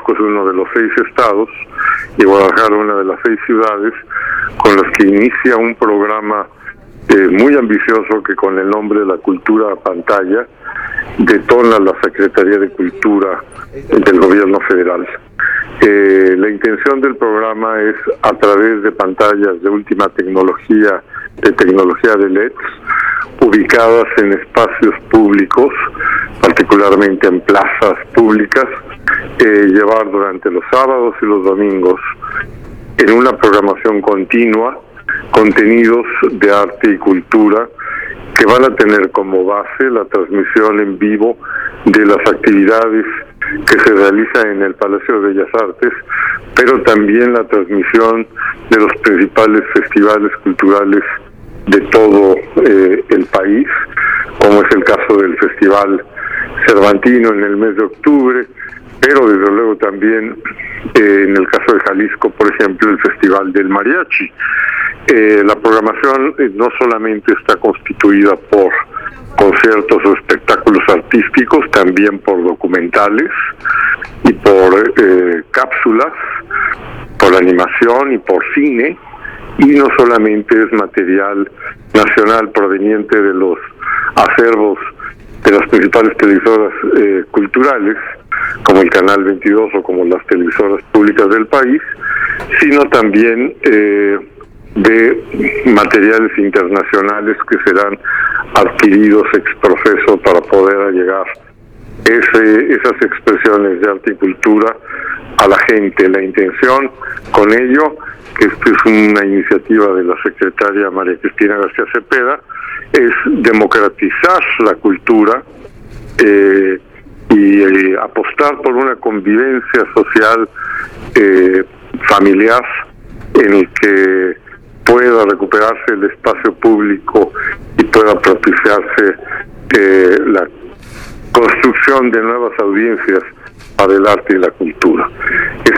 Jalisco es uno de los 6 estados y Guadalajara una de las 6 ciudades con las que inicia un programa muy ambicioso que con el nombre de la cultura a pantalla detona la Secretaría de Cultura del Gobierno Federal. La intención del programa es, a través de pantallas de última tecnología, de LEDs, ubicadas en espacios públicos, particularmente en plazas públicas, llevar durante los sábados y los domingos, en una programación continua, contenidos de arte y cultura que van a tener como base la transmisión en vivo de las actividades que se realizan en el Palacio de Bellas Artes, pero también la transmisión de los principales festivales culturales de todo el país, como es el caso del Festival Cervantino en el mes de octubre, pero desde luego también en el caso de Jalisco, por ejemplo, el Festival del Mariachi. La programación no solamente está constituida por conciertos o espectáculos artísticos, también por documentales y por cápsulas, por animación y por cine, y no solamente es material nacional proveniente de los acervos de las principales televisoras culturales, como el Canal 22 o como las televisoras públicas del país, sino también de materiales internacionales que serán adquiridos ex profeso para poder allegar esas expresiones de arte y cultura a la gente. La intención con ello, que esto es una iniciativa de la secretaria María Cristina García Cepeda, es democratizar la cultura y apostar por una convivencia social familiar en el que pueda recuperarse el espacio público y pueda propiciarse la construcción de nuevas audiencias para el arte y la cultura.